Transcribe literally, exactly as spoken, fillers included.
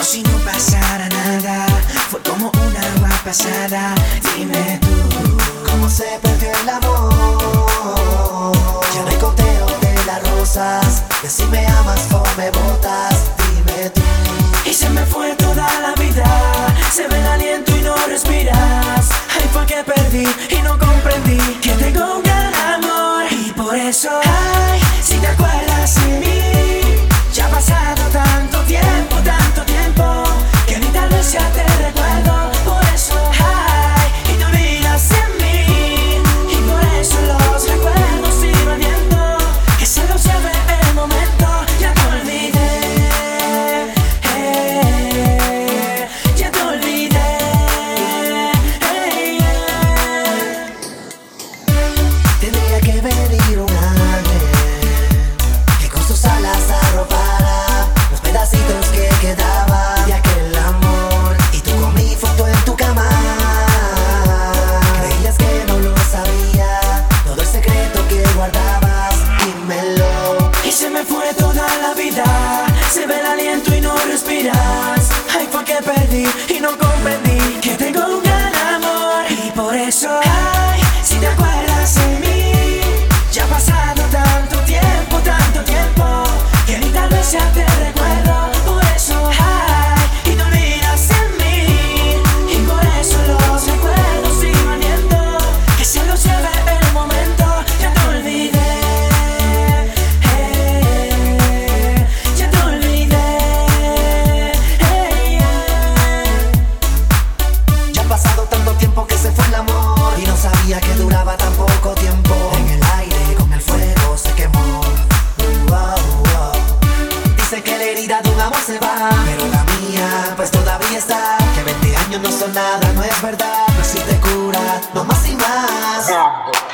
si no pasara nada, fue como una agua pasada. Dime tú, ¿cómo se perdió el amor? Ya no hay conteo de las rosas, que si me amas o me botas. Dime tú. Y se me fue toda la vida, se ve el aliento y no respiras. Ay, fue que perdí y no comprendí que tengo un gran amor. Y por eso, ay, si te acuerdas de mí, ya ha pasado tanto tiempo, tanto tiempo, que ni tal vez ya te recuerdo. Por eso, ay, y te olvidas de mí, y por eso los recuerdos siguen viendo, que se los lleve el momento. Ya te olvidé, eh, ya te olvidé, eh, eh. Tendría que venir un ángel que con sus alas arropara los pedacitos que quedaban de aquel amor. Y tú con mi foto en tu cama, creías que no lo sabía, todo el secreto que guardabas, dímelo. Y se me fue toda la vida, se ve el aliento y no respiras. Ay, fue que perdí y no comprendí que tengo un gran amor. Y por eso, ay, si te acuerdas de mí, ya ha pasado tanto tiempo, tanto tiempo, que ni tal vez ya te recuerdo. Por eso, ay, y te olvidas de mí, y por eso los recuerdos siguen viendo, que se los lleve el momento. Ya te olvidé, eh, ya te olvidé, eh, eh. Ya ha pasado tanto tiempo que se fue el amor, y no sabía que duraba tan poco tiempo. En el aire con el fuego se quemó. Uh, oh, oh. Dicen que la herida de un amor se va, pero la mía pues todavía está. Que veinte años no son nada, no es verdad. No existe cura, no más y más.